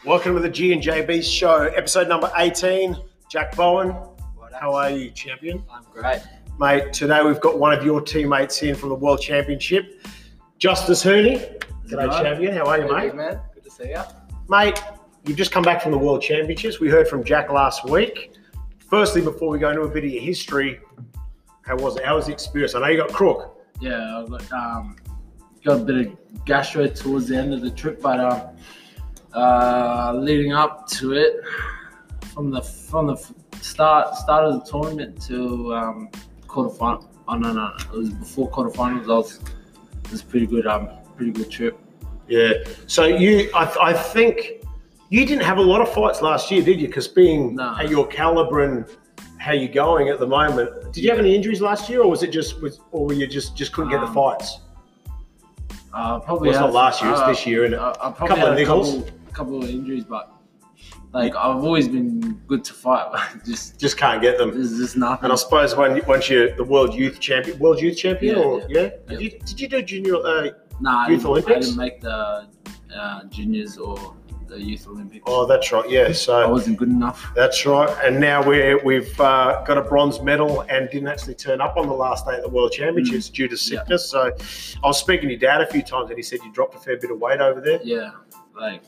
Welcome to the G&JB show, episode number 18. Jack Bowen, how are you, champion? I'm great. Mate, today we've got one of your teammates in from the World Championship, Justice Hooney. G'day, champion. How are you, mate? Good, man. Good to see you. Mate, you've just come back from the World Championships. We heard from Jack last week. Firstly, before we go into a bit of your history, how was it? How was the experience? I know you got crook. Yeah, I got a bit of gastro towards the end of the trip, but leading up to it, from the start of the tournament to quarterfinal. Oh no, it was before quarterfinals. It was pretty good. Pretty good trip. Yeah. So I think you didn't have a lot of fights last year, did you? Because being at your caliber and how you're going at the moment, did you have any injuries last year, or was it or you just couldn't get the fights? Probably. Well, it's not last year; it's this year, and a couple of niggles. Couple of injuries, but I've always been good to fight, but just can't get them. There's just nothing. And I suppose once you're the world youth champion, Yeah. Did you do junior youth Olympics? I didn't make the juniors or the youth Olympics. Oh, that's right. Yeah, so I wasn't good enough. That's right. And now we've got a bronze medal and didn't actually turn up on the last day of the World Championships due to sickness. So I was speaking to your dad a few times, and he said you dropped a fair bit of weight over there. Yeah, like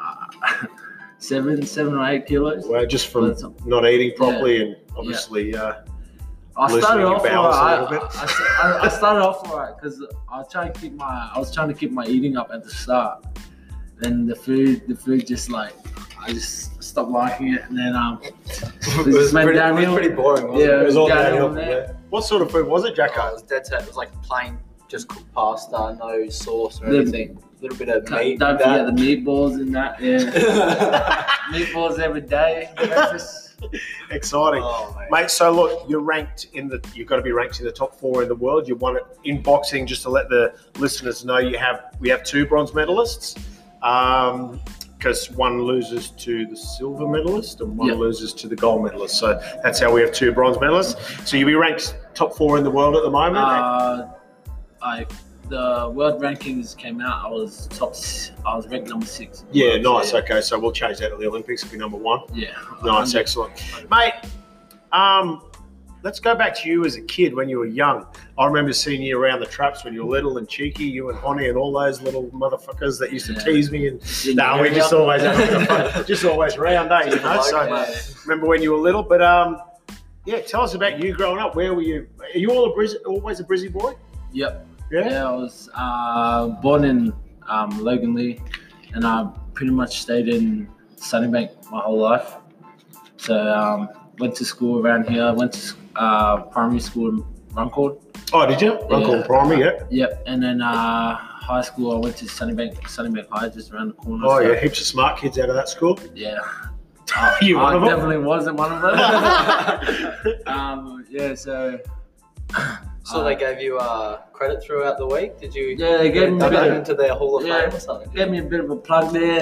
7 or 8 kilos. Well, just from not eating properly and obviously I started off all right. I started off all right because I was trying to keep my eating up at the start. Then the food just I just stopped liking it, and then it was pretty boring. Wasn't it was all downhill. Yeah. What sort of food was it, Jacko? It was dead set. It was like plain, just cooked pasta, no sauce or anything. A little bit of meat. Don't forget the meatballs in that. Yeah, meatballs every day. Breakfast. Exciting, mate. So look, you've got to be ranked in the top 4 in the world. You won it in boxing. Just to let the listeners know, we have 2 bronze medalists. Because one loses to the silver medalist and one loses to the gold medalist. So that's how we have 2 bronze medalists. So you'll be ranked top 4 in the world at the moment. The world rankings came out. I was ranked number 6. Yeah, nice. Yeah. Okay, so we'll change that at the Olympics. It'll be number 1. Yeah. Nice, excellent, mate. Let's go back to you as a kid when you were young. I remember seeing you around the traps when you were little and cheeky, you and Honey and all those little motherfuckers that used to tease me. And we just always had a bit of fun. Just always round, you know. So remember when you were little, but tell us about you growing up. Where were you? Are you always a Brizzy boy? Yep. Yeah, I was born in Logan Lee, and I pretty much stayed in Sunnybank my whole life. So went to school around here. I went to primary school in Runcorn. Oh, did you? Runcorn Primary, yeah. Yep, and then high school I went to Sunnybank High, just around the corner. Oh, yeah, heaps of smart kids out of that school. Yeah. I definitely wasn't one of them. So they gave you credit throughout the week? Did you? Yeah, they gave me into their Hall of Fame or something? Gave me a bit of a plug there.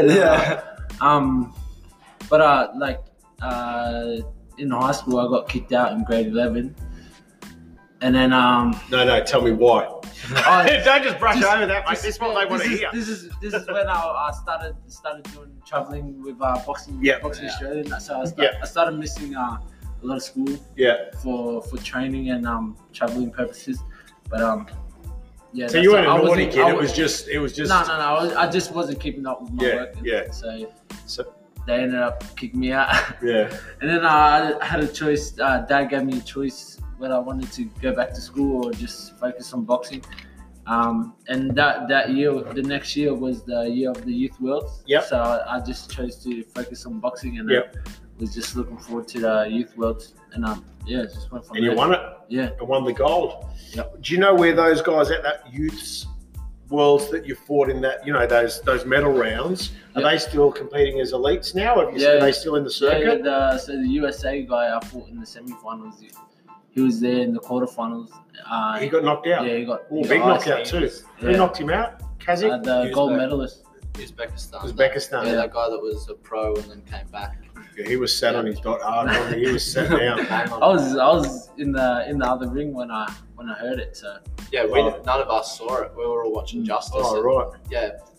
In high school I got kicked out in grade 11, and then No, tell me why. Don't just brush over that, mate. This is what they want to hear. This is when I started doing traveling with boxing Australia. So I started missing a lot of school. Yeah. For training and traveling purposes, but So you weren't a naughty kid. It was just. No. I just wasn't keeping up with my work. So they ended up kicking me out. Yeah. And then I had a choice. Dad gave me a choice whether I wanted to go back to school or just focus on boxing. And that year, the next year was the year of the Youth Worlds. Yep. So I just chose to focus on boxing, and was just looking forward to the Youth Worlds. And just went from there. And you won it. Yeah. And won the gold. Yep. Do you know where those guys at that Youths Worlds that you fought in that, those medal rounds, are they still competing as elites now? Are they still in the circuit? So the USA guy I fought in the semi-finals, he was there in the quarterfinals. He got knocked out? Yeah, he got big knockout too. Who knocked him out? Kazik? The gold medalist. Uzbekistan. Yeah, that guy that was a pro and then came back. Yeah, he was sat on his dot hard. He was sat down. I was in the other ring when I heard it. So none of us saw it. We were all watching Justice. Oh, right. Yeah,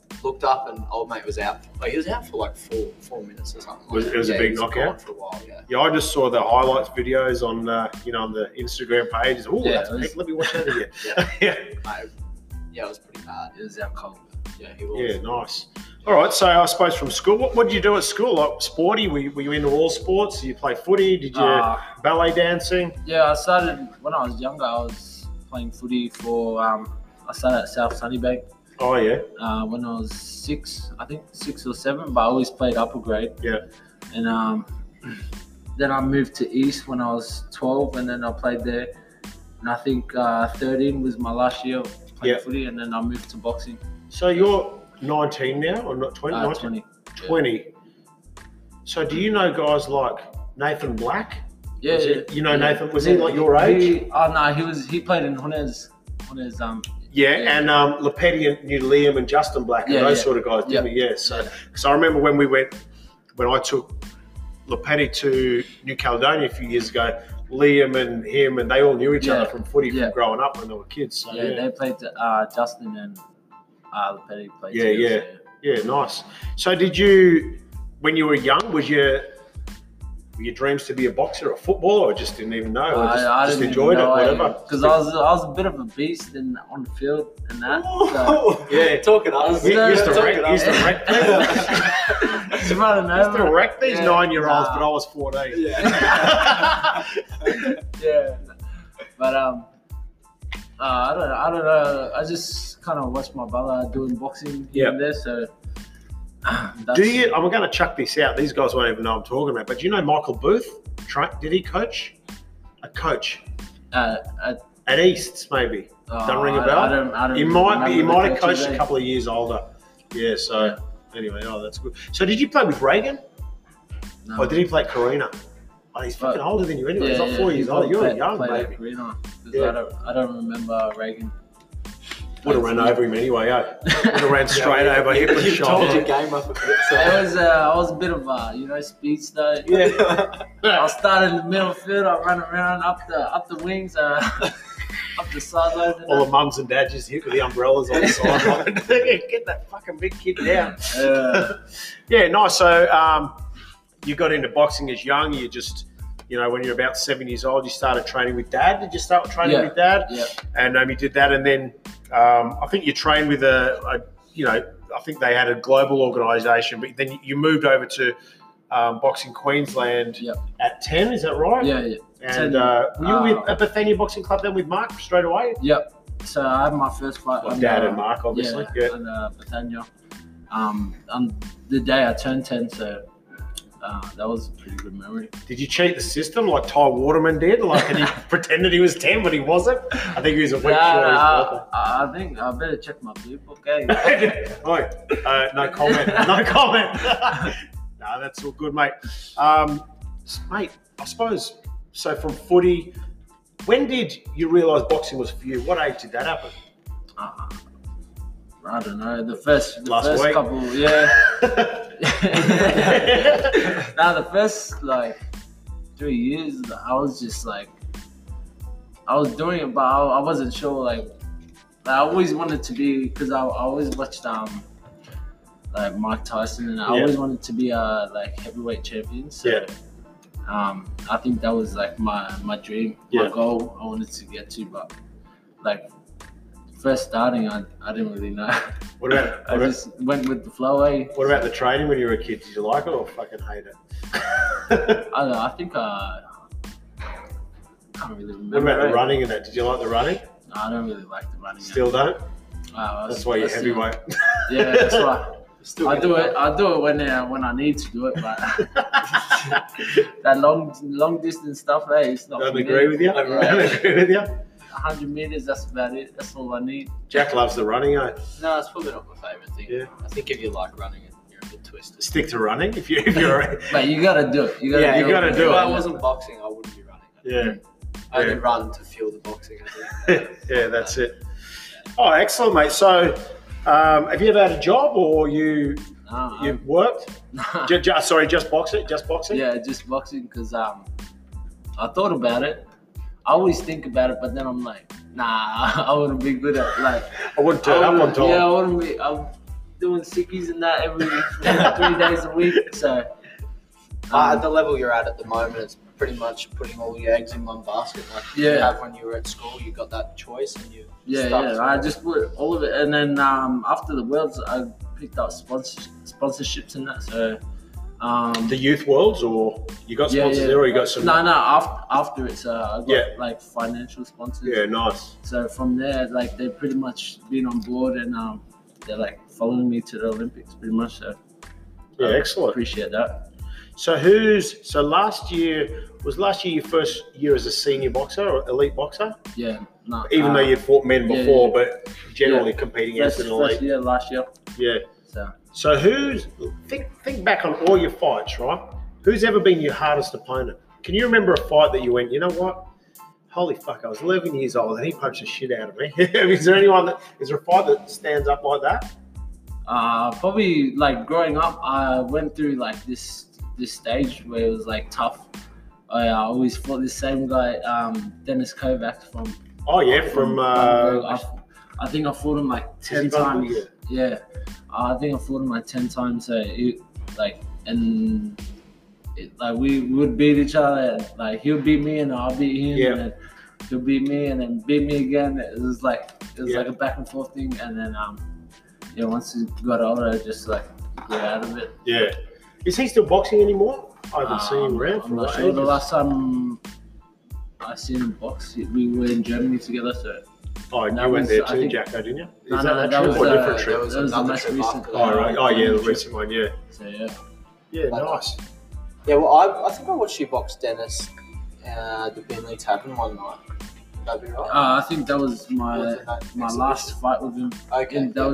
looked up and old mate was out. He was out for like 4 minutes or something. It was a big knockout for a while. Yeah. Yeah, I just saw the highlights videos on on the Instagram page. Oh, that's big. Let me watch that again. Yeah, it was pretty bad. It was out cold. Yeah, he was. Yeah, nice. All right, so I suppose from school, what did you do at school? Like sporty? Were you into all sports? Did you play footy? Did you ballet dancing? Yeah, I started when I was younger. I was playing footy for. I started at South Sunnybank. Oh yeah. When I was 6 or 7, but I always played upper grade. Yeah. And then I moved to East when I was 12, and then I played there. And I think 13 was my last year playing footy, and then I moved to boxing. So you're 19 now, or not 20? 20. 20. Yeah. So do you know guys like Nathan Black? Yeah. You know Nathan? Was he like your age? No, he played in Hunter's. And Lepetti knew Liam and Justin Black and those sort of guys, didn't we? Yeah. So, because I remember when I took Lepetti to New Caledonia a few years ago, Liam and him, and they all knew each other from footy from growing up when they were kids. So, they played Justin and Lepetti played Yeah, nice. So did you, when you were young, were your dreams to be a boxer or a footballer, or just didn't even know? Or just enjoyed it, whatever? Because I was a bit of a beast on the field and that. Talk it up. He used to wreck these 9-year-olds, but I was 14. Yeah. But I don't know. I just kind of watched my brother doing boxing here and there, so. I'm going to chuck this out. These guys won't even know I'm talking about. But do you know Michael Booth? Did he coach? A coach at Easts, maybe. Don't ring a bell. I don't. He might have coached a couple of years older. Yeah. So anyway, that's good. So did you play with Reagan? No. Or did he play Karina? Oh, he's fucking older than you anyway. He's like 4 years older. You're young, baby. Karina, I don't remember Reagan. Would have ran over him anyway, Would have ran straight over him and shot. You told your game up a bit. So. I was a bit of a, speedster. Yeah. I started in the middle field. I ran around up the wings, up the sideline. All the mums and dads just hit with the umbrellas on the sideline. Get that fucking big kid down. Yeah, nice. So you got into boxing as young. You just, when you're about 7 years old, you started training with Dad. Did you start training with Dad? Yeah. And you did that, and then I think you trained with I think they had a global organisation, but then you moved over to Boxing Queensland at 10. Is that right? Yeah. And were you with at Bethania Boxing Club then with Mark straight away? Yep. So I had my first fight. Well, Dad and Mark, obviously. Yeah. And Bethania. On the day I turned 10, so. That was a pretty good memory. Did you cheat the system like Ty Waterman did? And he pretended he was 10, but he wasn't? I think he was a week short of his birthday. I think I better check my blue book, eh? No comment. No comment. No, that's all good, mate. Mate, I suppose, so from footy, when did you realise boxing was for you? What age did that happen? I don't know. The first week. Couple, yeah. The first 3 years, I was just I was doing it, but I wasn't sure. I always wanted to be, because I always watched Mike Tyson, and I always wanted to be a heavyweight champion. So I think that was my dream, my goal I wanted to get to, but first starting, I didn't really know. I just went with the flow. What about the training when you were a kid? Did you like it or fucking hate it? I don't know. I think I can't really remember. What about the running and that? Did you like the running? No, I don't really like the running. Don't? That's why you're heavyweight. Yeah, that's why. I do it when I need to do it, but that long distance stuff, it's not. Don't agree with you. 100 meters, that's about it. That's all I need. Jack loves the running, No, it's probably not my favourite thing. Yeah. I think if you like running, you're a bit twisted. Stick to running if you're. But you gotta do it. You gotta do it. If I wasn't boxing, I wouldn't be running. Yeah. I only run to fuel the boxing. Yeah, that's it. Oh, excellent, mate. So, have you ever had a job, or you've worked? Just boxing. Just boxing. Yeah, just boxing, because I thought about it. I always think about it, but then I'm like, nah, I wouldn't be good at I wouldn't turn up on time. Yeah, I wouldn't be. doing sickies and that every 3 days a week. So at the level you're at the moment, it's pretty much putting all your eggs in one basket. Like you have when you were at school, you got that choice and you. I just put all of it, and then after the Worlds, I picked up sponsorships and that. So. The youth worlds, or you got sponsors there, or you got some? No. After it's I got like financial sponsors. Yeah, nice. So from there, like they've pretty much been on board, and they're like following me to the Olympics, pretty much. So excellent. Appreciate that. So last year your first year as a senior boxer or elite boxer? Yeah, no. Even though you'd fought men before, but generally competing as an elite. Yeah, last year. Yeah. So think back on all your fights, right? Who's ever been your hardest opponent? Can you remember a fight that you went, you know what? Holy fuck, I was 11 years old and he punched the shit out of me. Is there a fight that stands up like that? Probably like growing up, I went through like this stage where it was like tough. I always fought this same guy, Dennis Kovacs from. Oh yeah, from. I think I fought him like 10 times. Yeah. I think I fought him like 10 times. So we would beat each other. Like he'll beat me and I'll beat him. Yeah. And then he'll beat me and then beat me again. It was like a back and forth thing. And then once he got older, I just like grew out of it. Yeah. Is he still boxing anymore? I haven't seen him around for I'm not sure. The last time I seen him box, we were in Germany together. So. Oh, and you went there too, Jacko, didn't you? Is that a different trip? That was the most recent. Oh, right. Oh, yeah, the recent one, yeah. So, yeah. Yeah, nice. Yeah, well, I think I watched you box Dennis the Bentley Tavern one night. Would that be right? I think that was my last fight with him. Okay. That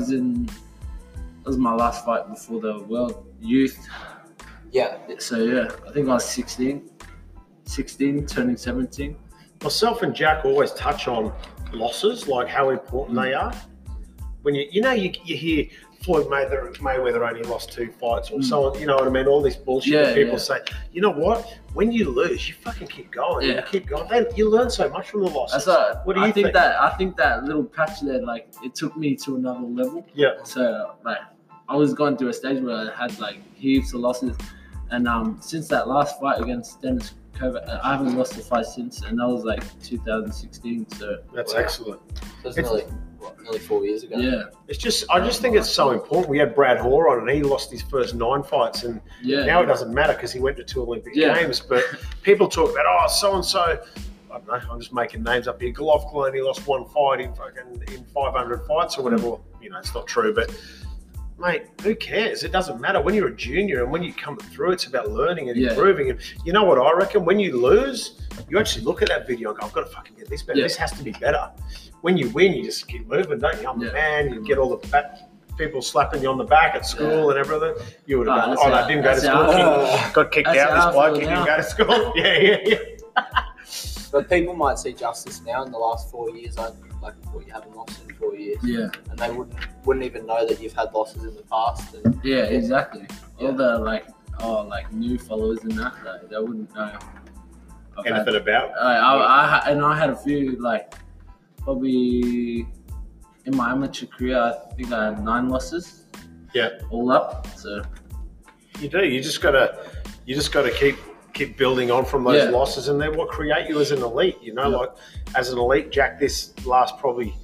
was my last fight before the World Youth. Yeah. So, yeah, I think I was 16, turning 17. Myself and Jack always touch on losses, like how important they are. When you hear Floyd Mayweather only lost 2 fights or so on, you know what I mean? All this bullshit that people say. You know what? When you lose, you fucking keep going. Yeah. You keep going. Then you learn so much from the losses. What do you think? I think that little patch there, like, it took me to another level. Yeah. So, like, I was going through a stage where I had, like, heaps of losses. And since that last fight against Dennis Kovac, I haven't lost a fight since, and that was like 2016. So that's excellent. That's nearly 4 years ago. Yeah, it's just I just think it's so important. We had Brad Hoare on, and he lost his first 9 fights, and now it doesn't matter because he went to 2 Olympic Games. But people talk about so and so. I don't know. I'm just making names up here. Golovkin only lost 1 fight in 500 fights or whatever. You know, it's not true, but. Mate, who cares? It doesn't matter. When you're a junior and when you come through, it's about learning and improving. And you know what I reckon? When you lose, you actually look at that video and go, I've got to fucking get this better. This has to be better. When you win, you just keep moving, don't you? I'm the man. You get all the people slapping you on the back at school and everything. You would have gone, I didn't go to school. Got kicked out. This bloke, he didn't go to school. Yeah. But people might see justice now in the last 4 years. Like what you haven't lost in 4 years. Yeah. And they wouldn't even know that you've had losses in the past. And, exactly. All the like new followers and that, like, they wouldn't know anything about. I had a few, like, probably in my amateur career, I think I had 9 losses. Yeah. All up. So you do. You just gotta keep building on from those losses, and they're what create you as an elite. You know, like as an elite, Jack, this last probably,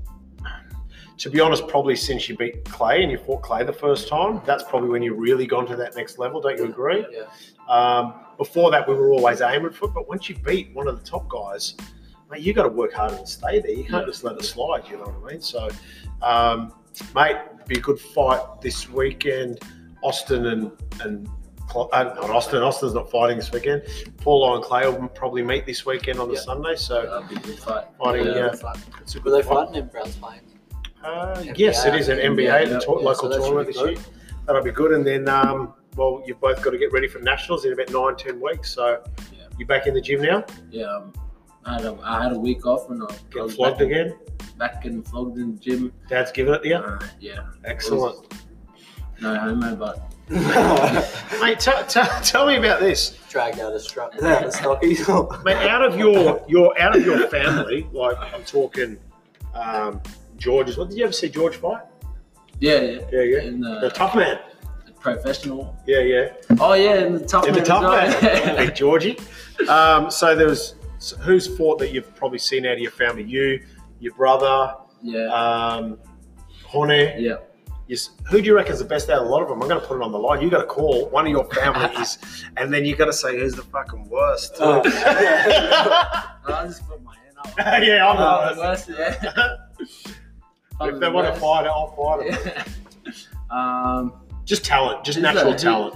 to be honest, probably since you beat Clay and you fought Clay the first time, that's probably when you really gone to that next level. Don't you agree? Yeah. Before that, we were always aiming for it, but once you beat one of the top guys, mate, you got to work harder and stay there. You can't just let it slide. You know what I mean? So, mate, be a good fight this weekend. Austin and not Austin. Austin's not fighting this weekend. Paulo and Clay will probably meet this weekend on the Sunday. So that'll be a good fight. It's a good fight. Fighting in Browns Plains? Yes, it is an NBA, the local tournament this year. That'll be good. And then, you've both got to get ready for nationals in about 9-10 weeks. So you back in the gym now? Yeah, I had a week off and I getting flogged again. Back getting flogged in the gym. Dad's giving it to you? Yeah. Excellent. No homo, but. Mate, tell me about this. Dragged out of stockies. Mate, out of your family, like I'm talking George's. Did you ever see George fight? Yeah. The tough man. Professional. Yeah. Oh yeah, in the tough man. Hey, Georgie. So who's fought that you've probably seen out of your family? You, your brother. Yeah. Hone. Yeah. Who do you reckon is the best out of a lot of them? I'm going to put it on the line. You got to call one of your families, and then you got to say who's the fucking worst. I'll just put my hand up. Yeah, I'm the worst. Yeah. If they want to fight it, I'll fight it. Just talent, just natural talent.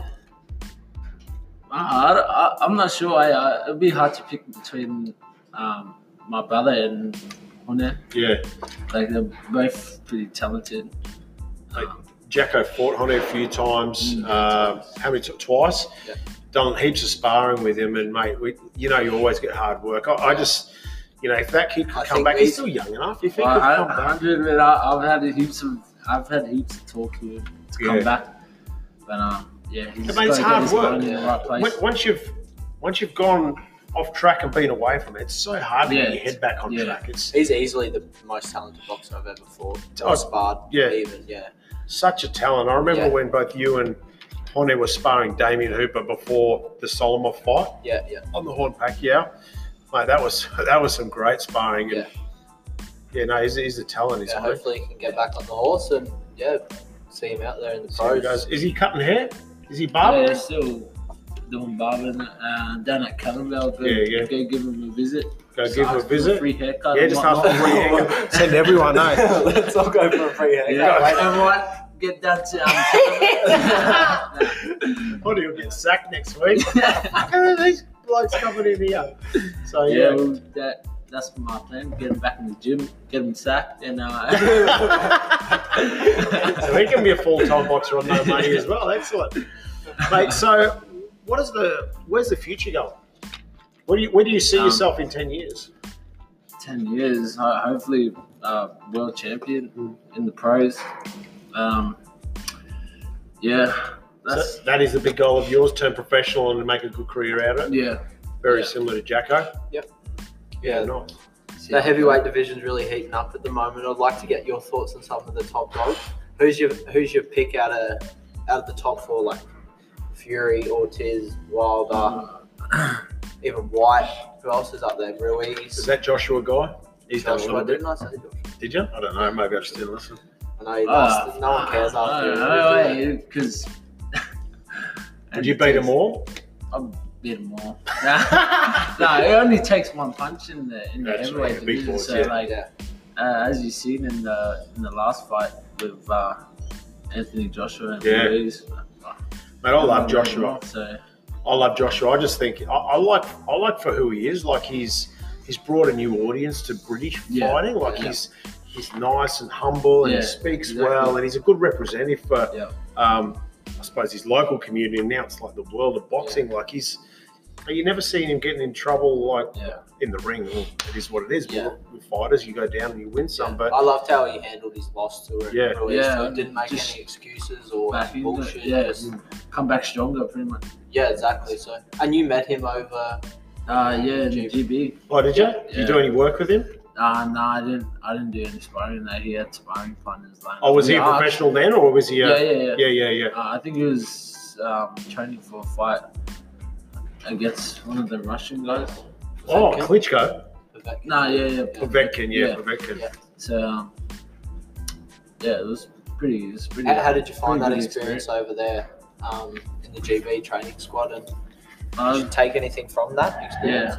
I'm not sure. It'd be hard to pick between my brother and Hone. Yeah. Like they're both pretty talented. Jacko fought Hone a few times. How many? Twice. Yeah. Done heaps of sparring with him, and mate, you always get hard work. I just, if that kid could come back, he's still young enough. If he could come back, I've had heaps of talk to him to come back, but it's hard work. Right, once you've gone off track and been away from it, it's so hard to get your head back on track. He's easily the most talented boxer I've ever fought. Or sparred, even. Such a talent. I remember when both you and Hone were sparring Damien Hooper before the Solomov fight. Yeah. On the Horn Pacquiao. Mate, that was some great sparring. He's a talent. Hopefully he can get back on the horse and see him out there in the pros. Is he cutting hair? Is he barbering? Yeah, still doing barbering down at Cannonbell. Go give him a visit. Go give him a visit. Free haircut. Yeah, just ask for a free haircut. Send everyone, Let's all go for a free haircut. Yeah, everyone get that to What, he'll get sacked next week? Fuck are these blokes coming in here? So well, that's my plan. Get him back in the gym, get him sacked, and so he can be a full-time boxer on no money as well. Excellent, mate. So, where's the future going? Where do you see yourself in 10 years? 10 years, hopefully, world champion in the pros. That is the big goal of yours. Turn professional and make a good career out of it. Yeah. Very similar to Jacko. Yep. Yeah, nice. The heavyweight division's really heating up at the moment. I'd like to get your thoughts on some of the top dogs. Who's your pick out of the top four, like Fury, Ortiz, Wilder, even White? Who else is up there? Ruiz. Is that Joshua guy? He's done a little bit. Didn't I say Joshua? Did you? I don't know. Maybe I just didn't listen. I know he lost. No one cares after. No, because. Would you beat them all? I'll beat them all. No, it only takes one punch in the heavyweight division. Boys, so as you've seen in the last fight with Anthony Joshua and Ruiz. Mate, I love Joshua. I love Joshua. I just think I like for who he is. Like he's brought a new audience to British fighting. Like he's nice and humble and he speaks well and he's a good representative for I suppose his local community, and now it's like the world of boxing. Like you never seen him getting in trouble like in the ring. Well, it is what it is. But with fighters, you go down and you win some. But I loved how he handled his loss to it. He didn't make any excuses or bullshit. Just come back stronger, pretty much. Yeah, exactly. So, and you met him over. In GB. Oh, did you? Did you do any work with him? No, I didn't do any sparring. He had sparring partners. Was he a professional then, or was he? Yeah. I think he was training for a fight against one of the Russian guys. Klitschko. Povetkin. Povetkin. Yeah. So, it was pretty. How did you find that experience over there in the GB training squad? And did you take anything from that experience?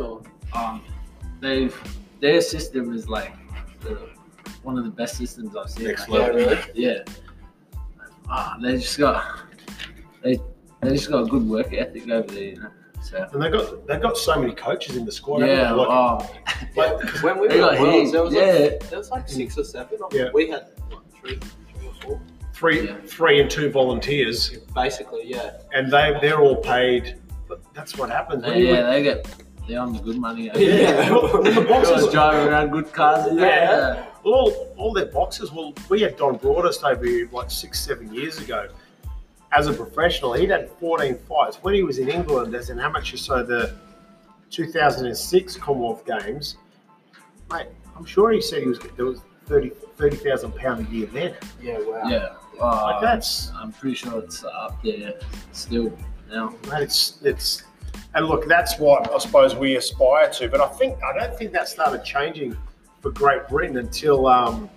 Their system is like one of the best systems I've seen. Next level. Yeah. They just got a good work ethic over there, So. And they got so many coaches in the squad. Yeah. When we were at Worlds, there was like 6 or 7. We had 3 or 4. 3 and 2 volunteers. Basically, And they're all paid. But that's what happens. They're on the good money. The boxers driving around good cars. All their boxers. Well, we had Don Broadhurst over here like 6-7 years ago. As a professional, he'd had 14 fights. When he was in England as an amateur, so the 2006 Commonwealth Games, mate, I'm sure he said there was £30,000 a year then. Yeah, wow. Yeah. Like that's. I'm pretty sure it's up there still now. It's and look, that's what I suppose we aspire to. But I don't think that started changing for Great Britain until To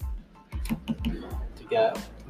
go.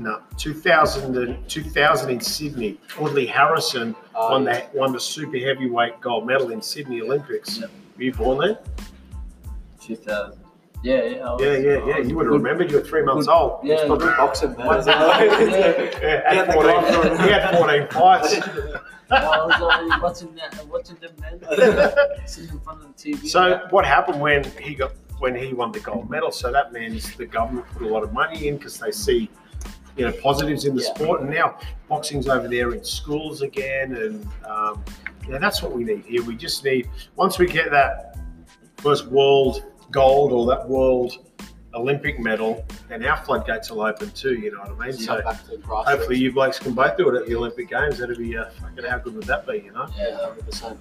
2000 in Sydney. Audley Harrison won the super heavyweight gold medal in Sydney Olympics. Yep. Were you born then? 2000. Yeah. Yeah. You would have remembered. You were 3 months old. Yeah. Good boxing, man. At 14, he had 14 fights. I was already watching them then, sitting in front of the TV. So what happened when he won the gold medal? So that means the government put a lot of money in because they see, positives in the sport, and now boxing's over there in schools again, and that's what we need here. We just need, once we get that first world gold or that world Olympic medal, then our floodgates will open too, you know what I mean? So hopefully you blokes can both do it at the Olympic Games. That'd be, fucking how good would that be, Yeah, 100%.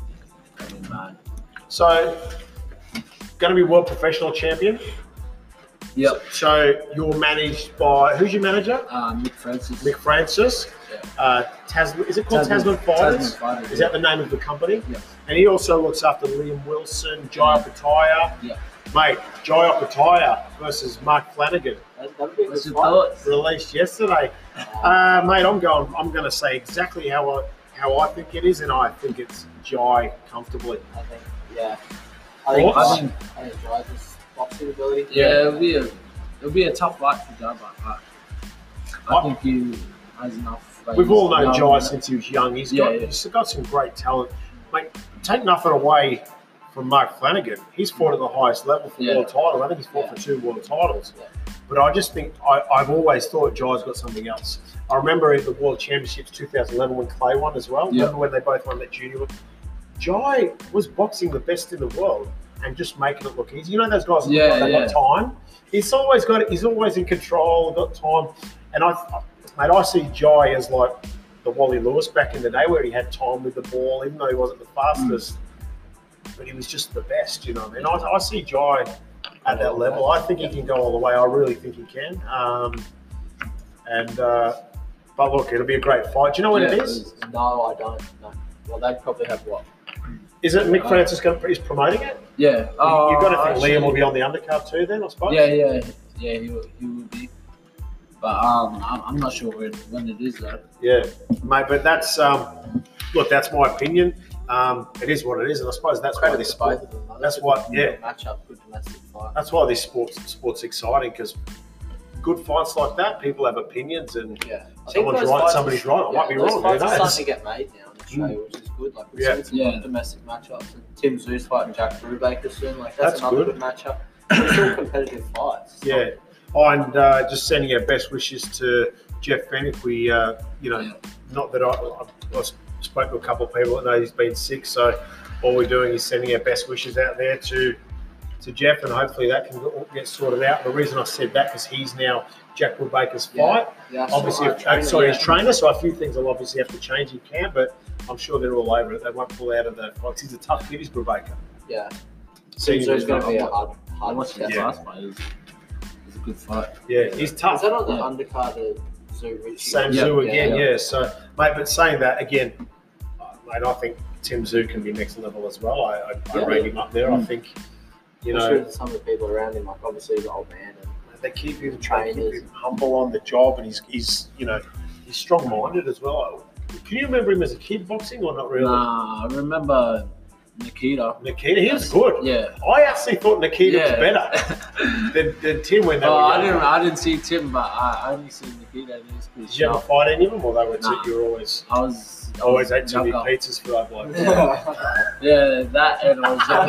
So, going to be world professional champion? Yep. So you're managed by, who's your manager? Mick Francis. Mick Francis. Yeah. Is it called Tasman Fighters? Fighters, is that the name of the company? Yeah. And he also looks after Liam Wilson, Jai Opataya. Yeah. Mate, Jai Opataya versus Mark Flanagan. What's your thoughts? Released yesterday. Mate, I'm going to say exactly how I think it is, and I think it's Jai comfortably. I think Jai's just boxing ability. Yeah, it'll be a tough fight for Jai, but I think he has enough. We've all known Jai since he was young. He's got some great talent. Mate, take nothing away from Mark Flanagan. He's fought at the highest level for world title. I think he's fought for 2 world titles. Yeah. But I just think I've always thought Jai's got something else. I remember in the World Championships 2011 when Clay won as well. Yeah. Remember when they both won that junior? Jai was boxing the best in the world and just making it look easy. You know those guys that got time? He's always in control, got time. And I see Jai as like the Wally Lewis back in the day where he had time with the ball, even though he wasn't the fastest. But he was just the best, you know what I mean? I see Jai at that level. I think he can go all the way. I really think he can. But look, it'll be a great fight. Do you know what it is? No, I don't. No. Well, they probably have what? Is it Mick Francis is promoting it? Yeah. You've got to think Liam will be on the undercard too then, I suppose? Yeah, he will be. But I'm not sure when it is though. Yeah, mate, but that's that's my opinion. It is what it is, and I suppose that's why this sport. That's why, matchup, good domestic fight. That's why this sport's exciting, because good fights like that, people have opinions, and someone's right, somebody's right. I might be wrong. Those fights are starting to get made now in Australia, which is good. Like we've seen some good domestic matchups, and Tim Tszyu fighting Jack Brubaker soon. Like that's another good matchup. It's all competitive fights. Yeah. And just sending our best wishes to Jeff Fennick. We, not that I spoke to a couple of people that know he's been sick, so all we're doing is sending our best wishes out there to Jeff, and hopefully that can get sorted out. The reason I said that because he's now Jack Brubaker's fight. Yeah, obviously, his trainer, so a few things will obviously have to change. He can, but I'm sure they're all over it. They won't pull out of the fight. He's a tough kid, he's Brubaker. Yeah. So he's going to be a hard last fight. It's a good fight. Yeah, he's tough. Is that on the undercard of Tszyu Richie? Same Tszyu again, yeah. So, mate, but saying that again, mate, I think Tim Tszyu can be next level as well. I rate him up there. I think, I'm sure some of the people around him, like obviously the old man, and they keep him humble on the job, and he's strong-minded as well. Can you remember him as a kid boxing or not really? Nah, I remember Nikita, he was good. Yeah. I actually thought Nikita was better than Tim when they were young. I didn't see Tim, but I only see Nikita. And he was pretty Did you ever fight any of them, or they were you were always? I was always ate too many pizzas for that bloke. Yeah, that and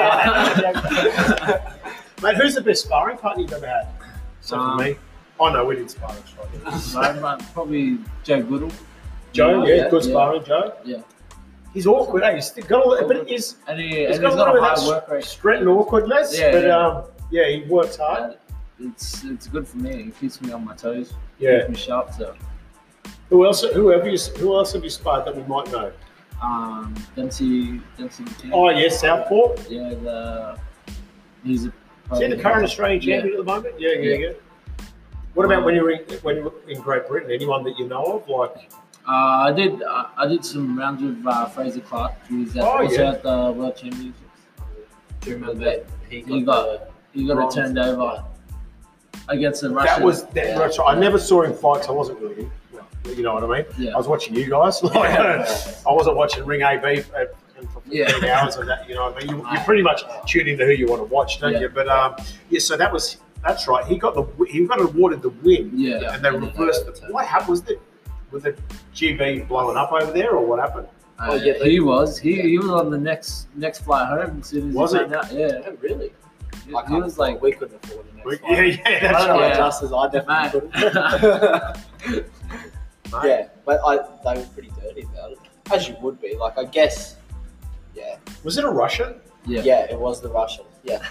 I was. Mate, who's the best sparring partner you've ever had? So for me, no, we didn't spar. Probably Joe Goodall. Joe, good sparring, Joe. Yeah. He's awkward, eh? He's got a little, but he's got a little bit of work rate. Straight and awkwardness. But he works hard. It's good for me. It keeps me on my toes. Yeah. Keeps me sharp. So. Who else have you sparred that we might know? Dempsey. Oh yeah, Southport. Yeah, he's the current Australian champion at the moment? Yeah. What about when you were in Great Britain? Anyone that you know of, like? I did some rounds with Fraser Clark. He was at the World Championships. Do you remember that? He got it turned over against the Russian. That was right. I never saw him fight, so I wasn't really. You know what I mean? Yeah. I was watching you guys. I wasn't watching Ring AB for 15 hours of that. You know what I mean? You pretty much tune into who you want to watch, don't you? But so that's right. He got awarded the win. Yeah. And they reversed it. What happened? Was the GB blowing up over there, or what happened? He was on the next flight home as soon as he found out. Yeah. Oh, really? He was like, we couldn't afford the next flight. Yeah, that's right. Just as I definitely couldn't. Yeah, but they were pretty dirty about it, as you would be. Like, I guess, yeah. Was it a Russian? Yeah, it was the Russian. Yeah.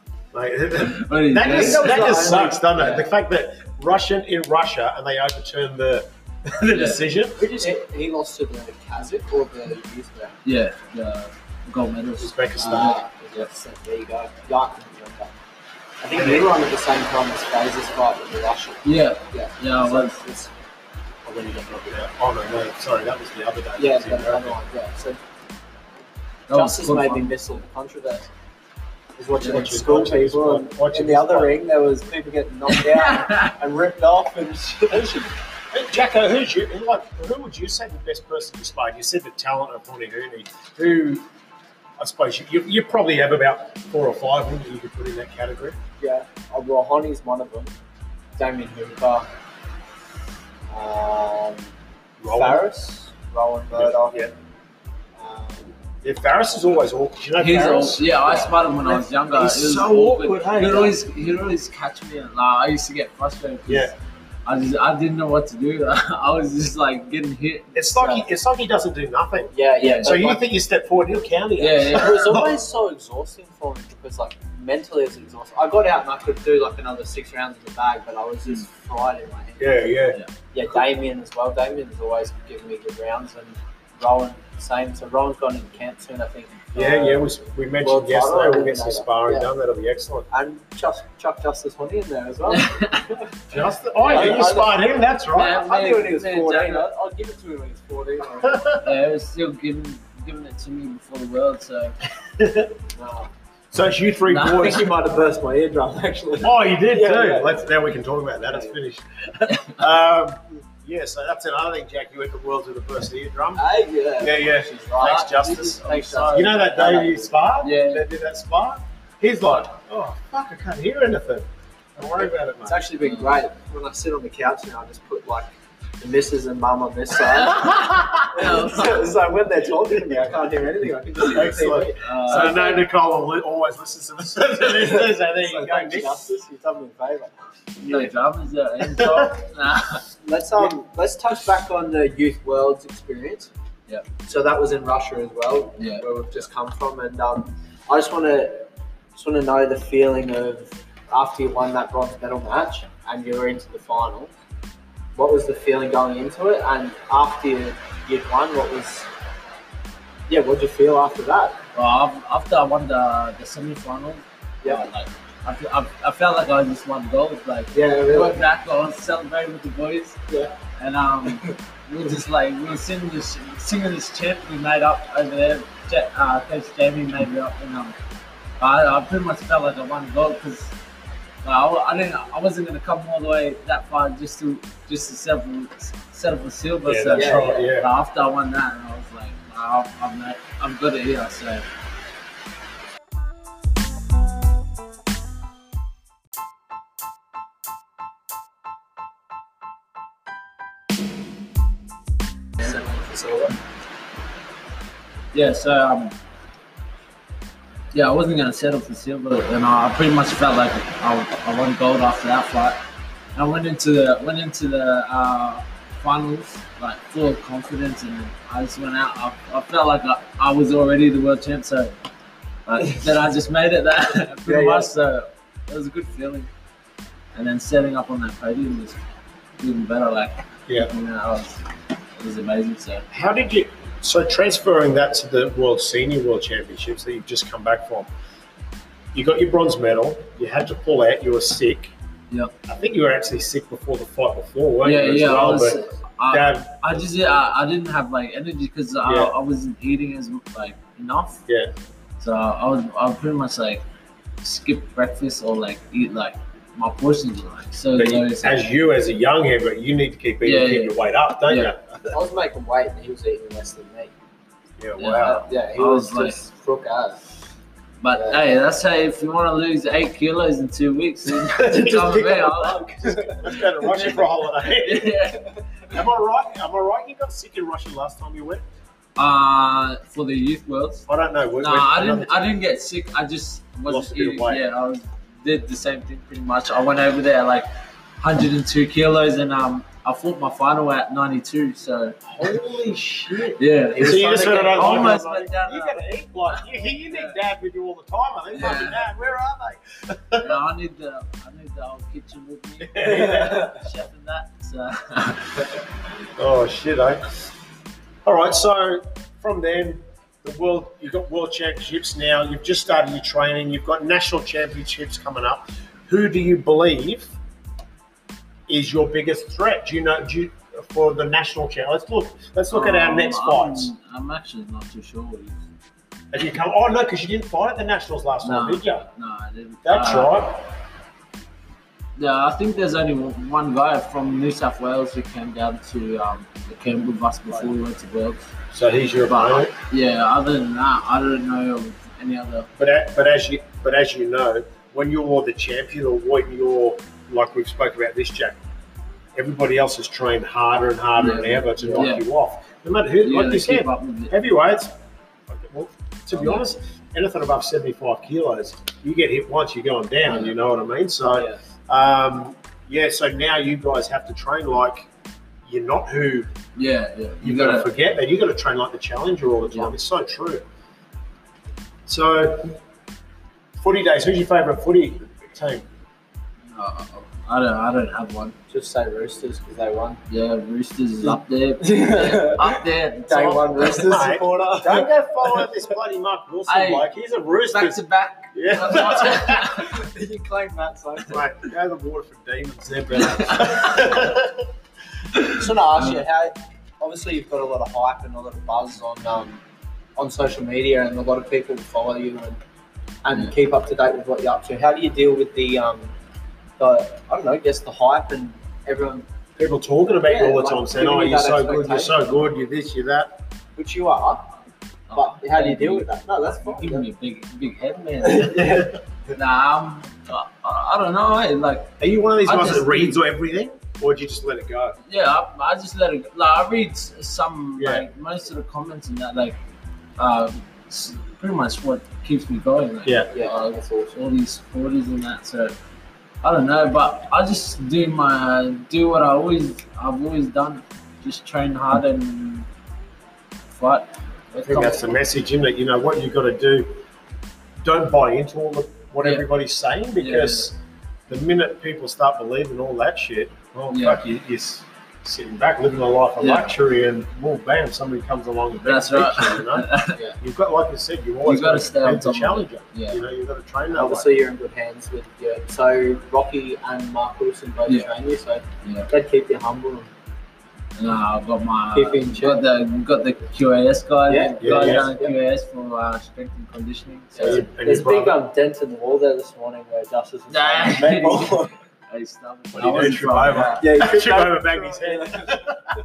That just sucks, doesn't it? The fact that Russian in Russia and they overturned the decision. He lost to the Kazakh or the youth round? Yeah, the gold medalist. Uzbekistan. There you go. Yeah, I couldn't remember. I think we were on at the same time as Fraser's fight with the Russian. Yeah, I was. Oh no, sorry, that was the other day. Yeah, so Justice made me miss all the controversy. Was watching school people, and in the other ring there was people getting knocked out and ripped off and shit. Jacko, who would you say the best person to spar? You said the talent of Honeyhooney. Who, I suppose you probably have about 4 or 5 that you could put in that category. Yeah, well, Honey's one of them. Damien Hooper. Faris, Rowan Murdoch. Yeah. Faris is always awkward. You know Faris? I sparred him when I was younger. He's so awkward. He'd always catch me, and I used to get frustrated. Yeah. I didn't know what to do. I was just like getting hit. It's like he doesn't do nothing. Yeah. So you think you step forward, he'll counter you. Yeah. It was always so exhausting for me because like mentally it's exhausting. I got out and I could do like another 6 rounds in the bag, but I was just fried in my head. Yeah, Damien as well. Damien's always giving me good rounds, and Rowan same. So Rowan's gone in camp soon, I think. We mentioned yesterday we'll get some sparring done. That'll be excellent. And Chuck Justice Honey in there as well. You sparred him. That's right. I knew when he was 14. I'll give it to him when he's 14. Yeah, he was still giving it to me before the world. So. So it's you three boys. I think you might have burst my eardrum actually. Oh, you did too. Now we can talk about that. It's finished. So that's another thing, Jack. You went to Worlds with the first eardrum. Yeah. Thanks, Justice. You know that day you sparred? Yeah. They did that spar? He's like, oh, fuck, I can't hear anything. Don't worry about it, mate. It's actually been great. When I sit on the couch now, I just put like the missus and mum on this side. so when they're talking to me, I can't hear anything. I can just hear TV. So no, Nicole always listens to this. So there you go, Nick. Justice, you've done me a favour. No dramas there. Let's touch back on the Youth Worlds experience. Yeah. So that was in Russia as well, where we've just come from, and I just want to know the feeling of after you won that bronze medal match and you were into the final. What was the feeling going into it, and after you'd won, what did you feel after that? Well, after I won the semi-final, I felt like I just won gold. Like, really. Went back, I was celebrating with the boys. Yeah. And we were just like, we were singing this chant we made up over there. Coach Jamie made it up, and I pretty much felt like I won gold because I wasn't going to come all the way that far just to set up a silver. Yeah, that's right. Yeah. But after I won that, I was like, I'm good at here. So. Yeah, so I wasn't gonna settle for silver, and I pretty much felt like I won gold after that fight. I went into the finals like full of confidence, and I just went out. I felt like I was already the world champ, so then I just made it that pretty much. So it was a good feeling, and then setting up on that podium was even better. It was amazing. So how did you? So transferring that to the World Championships that you've just come back from, you got your bronze medal, you had to pull out, you were sick. Yeah. I think you were actually sick before the fight before, weren't you? Yeah. Well, I didn't have like energy because I wasn't eating as like enough. Yeah. So I pretty much like skip breakfast or like eat like my portions are like so low. As a young heavyweight, you need to keep eating to keep your weight up, don't you? I was making weight and he was eating less than me. Yeah, wow. Yeah, he was just crook ass. But hey, that's how if you want to lose 8 kilos in 2 weeks, then just tell me. Let's go to Russia for a holiday. Yeah. Am I right? You got sick in Russia last time you went? For the youth worlds. I don't know. I didn't get sick. I just lost a bit of weight. Yeah, did the same thing pretty much. I went over there like 102 kilos, and I fought my final at 92. So holy shit! Yeah. So you just went down. Almost went down. You gotta eat like you need Dad with you all the time. I think. Yeah. Dad, where are they? No, I need the old kitchen with me. Chef and that. So. Oh shit! All right. So from then, you've got world championships now. You've just started your training. You've got national championships coming up. Who do you believe is your biggest threat? Do you for the national champ? Let's look at our next fights. I'm actually not too sure what Have you come? Oh no, because you didn't fight at the nationals last time, did you? No, I didn't. That's right. Yeah, I think there's only one guy from New South Wales who came down to the camp with us before we went to Worlds. So he's your opponent. Yeah. Other than that, I don't know of any other. But as you know, when you're the champion or when you're like we've spoke about this, Jack, everybody else has trained harder and harder than ever to knock you off. No matter who, like you said, heavyweights. Well, to be honest, anything above 75 kilos, you get hit once, you're going down. You know what I mean? So. So now you guys have to train like you're not who. Yeah. You've got to forget that. You've got to train like the challenger all the time. It's so true. So, footy days. Who's your favourite footy team? I don't have one. Just say Roosters because they won. Yeah, Roosters is up there. Up there. Day one Roosters supporter. Don't go follow this bloody Mark Wilson bloke. He's a Roosters. Back to back. Yeah. You claim that, so. Mate, go the water for demons. They're better. Just want to ask you, how obviously you've got a lot of hype and a lot of buzz on social media, and a lot of people follow you and keep up to date with what you're up to. How do you deal with the hype and everyone? People talking about you all the time, saying, "Oh, you're so good, you're this, you're that," which you are. But how do you deal with that? No, that's fine. Give me a big head, man. Nah, I don't know. Like, are you one of these guys that reads everything, or do you just let it go? Yeah, I just let it go. Like, I read some, like most of the comments and that, like, pretty much what keeps me going. Like, all these supporters and that. So I don't know, but I just do what I've always done. Just train hard and fight. I think that's the message, isn't it? You know what you've got to do. Don't buy into what everybody's saying, because the minute people start believing all that shit, fuck, you're sitting back living a life of luxury, and bam, somebody comes along and beats you. You know, you've got, like I said, you've always got to stay on the challenger. Yeah. You know, you've got to train that. Obviously, you're in good hands with so Rocky and Mark Wilson both train you, so they'd keep you humble. No, I've got got the QAS guy. Down QAS for strength and conditioning. So there's a big dent in the wall there this morning where Justice was saying, he tripped over. Yeah, he tripped over, banged his head.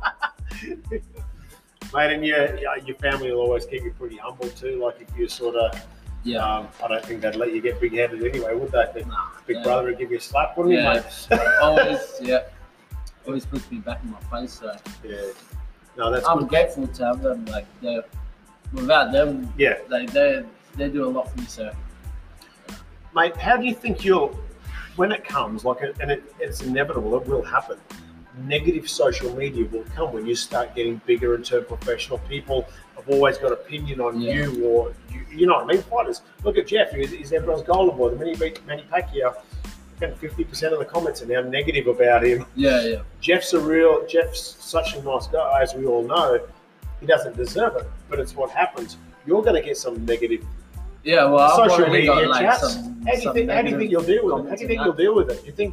Mate, and your family will always keep you pretty humble too. Like if you sort of, I don't think they'd let you get big-headed anyway, would they? Big brother would give you a slap, wouldn't he, mate? Always puts me back in my place. So that's I'm good. grateful to have them. Like without them, they do a lot for me. So, mate, how do you think when it comes, it's inevitable, it will happen. Negative social media will come when you start getting bigger and turn professional. People have always got opinion on you, or you know what I mean. Fighters, look at Jeff. He's everyone's golden boy. The minute he beat Manny Pacquiao, 50% of the comments are now negative about him. Jeff's such a nice guy, as we all know. He doesn't deserve it, but it's what happens. You're going to get some negative social media chats. How do you think you'll deal with it? How do you think you'll deal with it? Do you think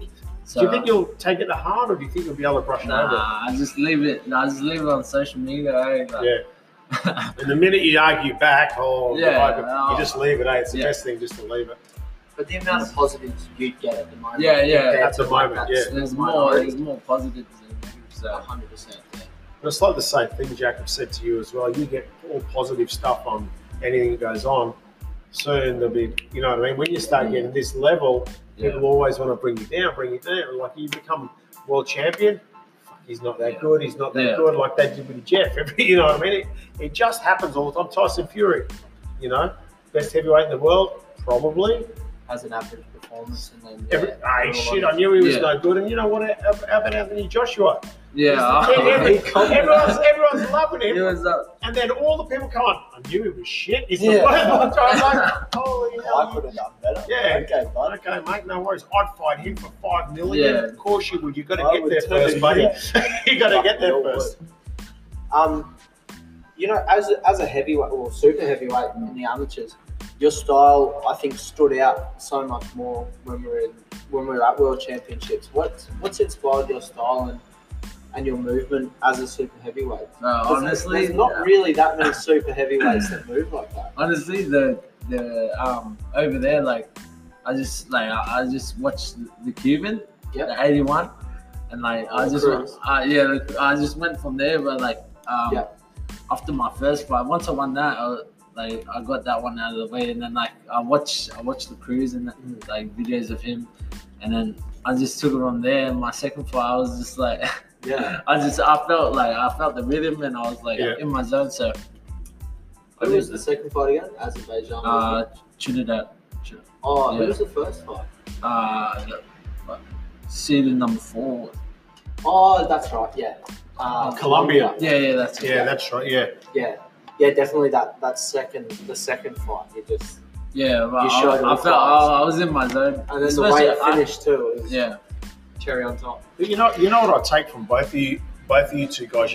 So, do you think you'll take it to heart, or do you think you'll be able to brush it over? I just leave it. I just leave it on social media. And the minute you argue back, you just leave it. It's the best thing just to leave it. But the amount of positives you get at the moment. At the moment, There's more positives than negatives. So 100%. Yeah. But it's like the same thing Jacob said to you as well. You get all positive stuff on anything that goes on. Soon there'll be, you know what I mean? When you start getting this level, people always want to bring you down. Like you become world champion. He's not that good. He's not that good. Like they did with Jeff. You know what I mean? It just happens all the time. Tyson Fury, best heavyweight in the world, probably. Has an average performance. And then, I knew he was no good. And you know what? How about Anthony Joshua? Yeah. Everyone's loving him. And then all the people come on, I knew he was shit. He's the worst. I'm like, holy hell. I could have done better. Yeah. Okay, bud. Okay, mate, no worries. I'd fight him for $5 million. Yeah. Of course you would. You've got to get there first, buddy. You've got to get there first. As a heavyweight or super heavyweight in the amateurs, your style, I think, stood out so much more when we were at World Championships. What's inspired your style and your movement as a super heaveweight? Honestly, there's not really that many super heavyweights that move like that. Honestly, the over there, like I just watched the Cuban, the 81, and like I just went from there. But after my first fight, once I won that, I got that one out of the way, and then I watched the Cruz and videos of him, and then I just took it from there. And my second fight, I was just like, I felt the rhythm, and I was in my zone. So, who was the second fight again? Azerbaijan. Trinidad. Oh, who was the first fight? Seeded number 4. Oh, that's right. Yeah. Colombia. Yeah, that's it. Yeah, that's right. Yeah, definitely the second fight. You just I was in my zone, and then the way it finished too. Was cherry on top. But you know what I take from both of you two guys.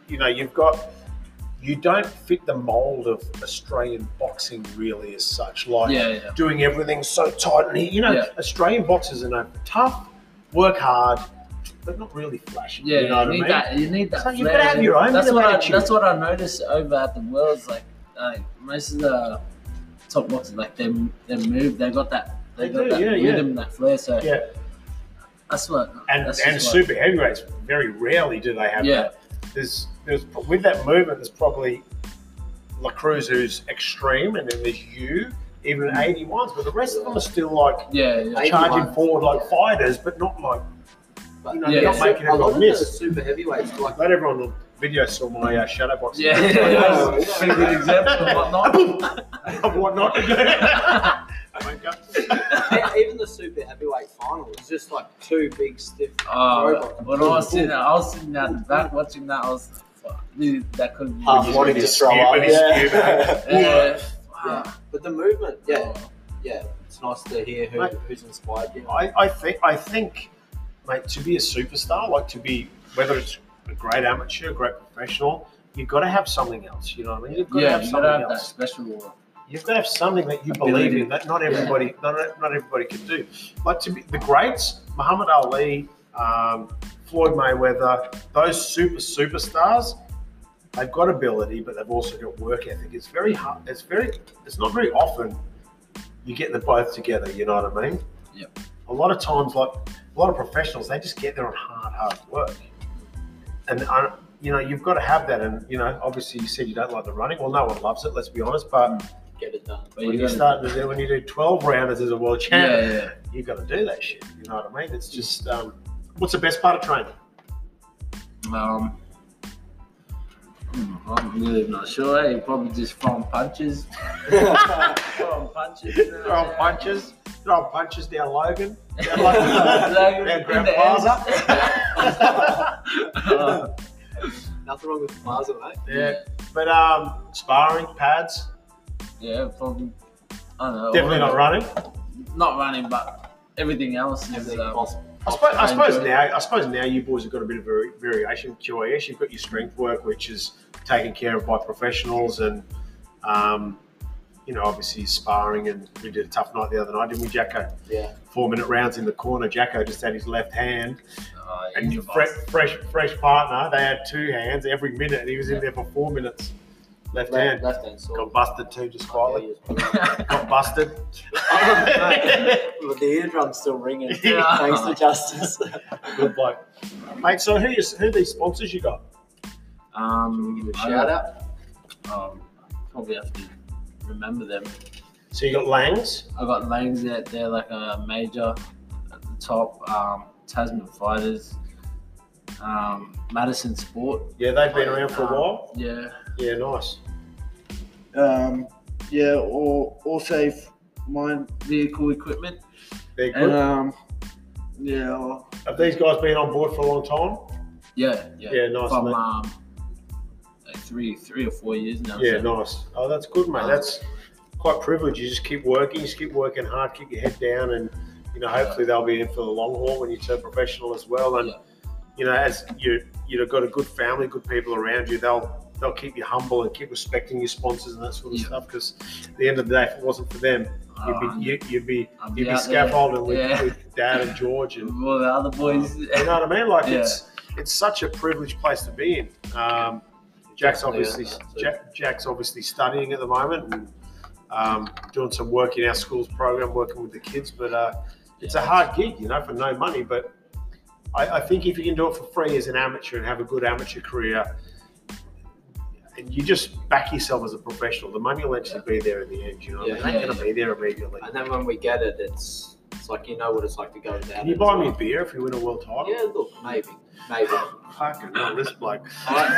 You don't fit the mold of Australian boxing really as such. Doing everything so tight, and Australian boxers are tough, work hard, but not really flashy. Yeah, you know what I mean? You need that. So you've got to have your own. That's what I noticed over at the Worlds. Like most of the top boxers, they move. They got that rhythm, that flair. So that's what. And super heavyweights very rarely do they have that. There's with that movement. There's probably La Cruz who's extreme, and then there's you. Even 81s, but the rest of them are still charging forward like fighters, but not like. Not making everyone miss. The super heavyweights, let everyone on video saw my shadow boxing. Pretty good example of whatnot. Even the super heavyweight final was just like two big stiff robots. When I was sitting at the back watching that, I was like, that could be wanting to throw up. But the movement, it's nice to hear who's inspired you. I think. Mate, to be a superstar, whether it's a great amateur, a great professional, you've got to have something else. You know what I mean? You've got to have something else. That special. You've got to have something that you believe in that not everybody can do. Like to be the greats, Muhammad Ali, Floyd Mayweather, those superstars, they've got ability, but they've also got work ethic. It's very hard. It's not very often you get them both together. You know what I mean? Yep. A lot of times, a lot of professionals, they just get there on hard work. And, you've got to have that. And, obviously you said you don't like the running. Well, no one loves it, let's be honest. But get it done. When you do 12 rounders as a world champion, you've got to do that shit. You know what I mean? It's just, what's the best part of training? I'm really not sure. You probably just throwing punches. Throwing punches down Logan. Down Grand Plaza. Nothing wrong with Plaza, mate. Yeah. But sparring, pads. Yeah, probably. I don't know. Definitely not running. Not running, but everything else is possible. I suppose now you boys have got a bit of variation. QAS, you've got your strength work, which is taken care of by professionals, and obviously sparring, and we did a tough night the other night, didn't we, Jacko? Yeah. 4-minute rounds in the corner. Jacko just had his left hand. And fresh partner, they had 2 hands every minute, and he was in there for 4 minutes. Left hand. Got busted too, just quietly. Got busted. Well, the eardrum's still ringing. Thanks to Justice. Good bloke. Mate, so who are these sponsors you got? Give a shout out. Probably have to remember them. So you got Langs? I got Langs out there, like a major at the top. Tasman Fighters. Madison Sport. Yeah, they've been around for a while. Yeah. Yeah, nice. Or also Mine Vehicle Equipment. They're good. And, have these guys been on board for a long time? Yeah, nice. From like 3 or 4 years now. Yeah, so. Nice. Oh, that's good, mate. That's quite privileged. You just keep working hard, keep your head down, and hopefully they'll be in for the long haul when you turn professional as well. And as you've got a good family, good people around you, they'll keep you humble and keep respecting your sponsors and that sort of stuff. Because at the end of the day, if it wasn't for them, you'd be scaffolding with Dad and George and all the other boys. You know what I mean? Like it's such a privileged place to be in. Jack's obviously studying at the moment and doing some work in our school's program, working with the kids. But it's a hard gig, for no money. But I think if you can do it for free as an amateur and have a good amateur career, and you just back yourself as a professional, the money will actually be there in the end. It ain't going to be there immediately. And then when we get it, it's like what it's like to go down. Can you buy me a beer if you win a world title? Yeah, look, maybe. Fucking hell, this bloke.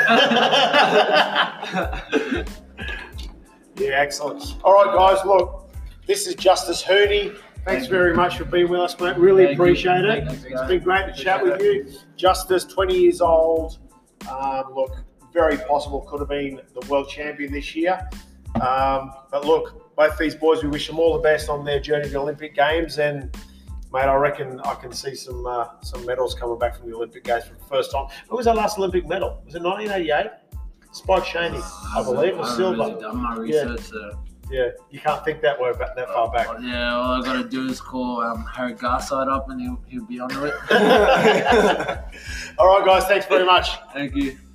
Yeah, excellent. All right, guys, look, this is Justice Hooney. Thanks very much for being with us, mate. Really appreciate it. It's been great to chat with you. Justice, 20 years old. Look, very possible could have been the world champion this year. But look, both these boys, we wish them all the best on their journey to the Olympic Games. And, mate, I reckon I can see some medals coming back from the Olympic Games for the first time. When was our last Olympic medal? Was it 1988? Spike Shaney, I believe, was silver. Really done my research. Yeah, you can't think that far back. Yeah, all I got to do is call Harry Garside up and he'll be onto it. All right, guys, thanks very much. Thank you.